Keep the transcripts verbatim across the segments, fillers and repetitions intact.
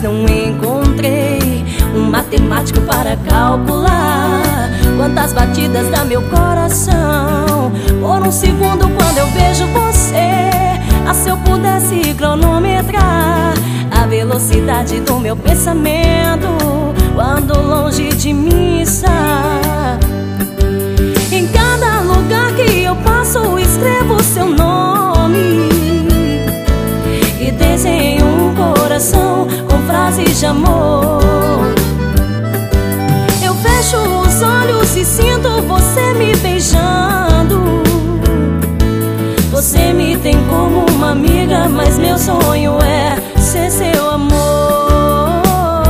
mas não encontrei um matemático para calcular quantas batidas dá meu coração por um segundo quando eu vejo você. Ah, se eu pudesse cronometrar a velocidade do meu pensamento quando longe de mim está. Em cada lugar que eu passo escrevo seu nome e desenho um coração com frases de amor. Eu fecho os olhos e sinto você me beijando. Você me tem como uma amiga, mas meu sonho é ser seu amor.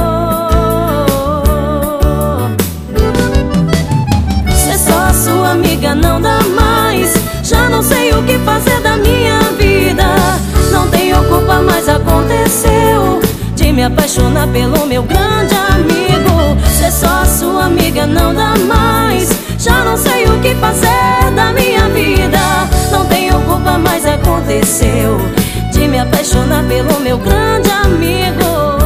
Ser só sua amiga não dá mais. Já não sei o que fazer da minha vida. Não tenho culpa, mas aconteceu de me apaixonar pelo meu grande amigo. Ser só sua amiga não dá mais. Já não sei o que fazer da minha vida. Não tenho culpa, mas aconteceu de me apaixonar pelo meu grande amigo.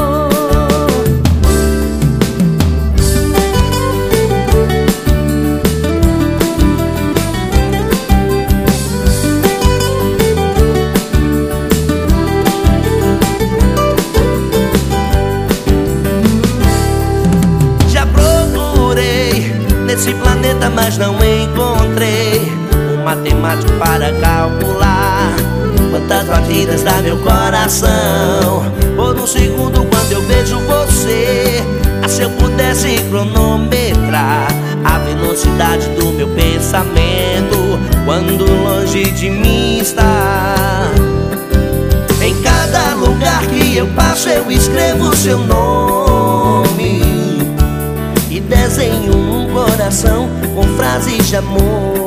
Já procurei nesse planeta, mas não encontrei um matemático para calcular quantas batidas dá meu coração por um segundo quando eu vejo você. Ah, se eu pudesse cronometrar a velocidade do meu pensamento quando longe de mim está. Em cada lugar que eu passo eu escrevo seu nome e desenho um coração com frases de amor.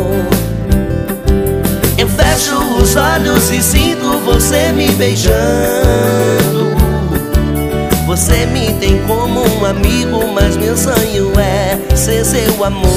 Eu fecho os olhos e sinto você me beijando. Você me tem como um amigo, mas meu sonho é ser seu amor.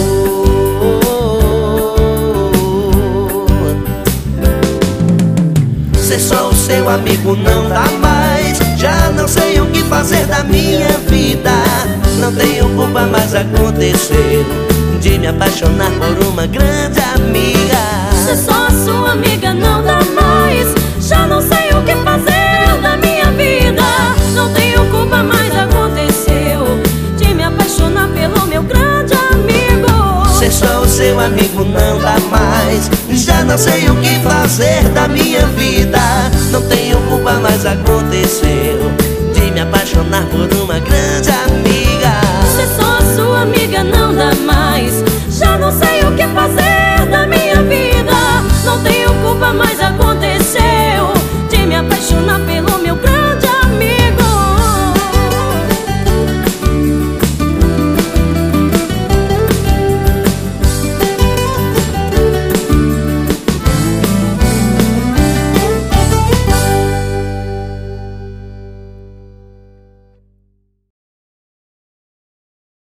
Ser só o seu amigo não dá mais. Já não sei o que fazer da minha vida. Não tenho culpa, mas aconteceu de me apaixonar por uma grande amiga. Ser só sua amiga não dá mais. Já não sei o que fazer da minha vida. Não tenho culpa, mas aconteceu de me apaixonar pelo meu grande amigo. Ser só o seu amigo não dá mais. Já não sei o que fazer da minha vida. Não tenho culpa, mas aconteceu de me apaixonar por uma grande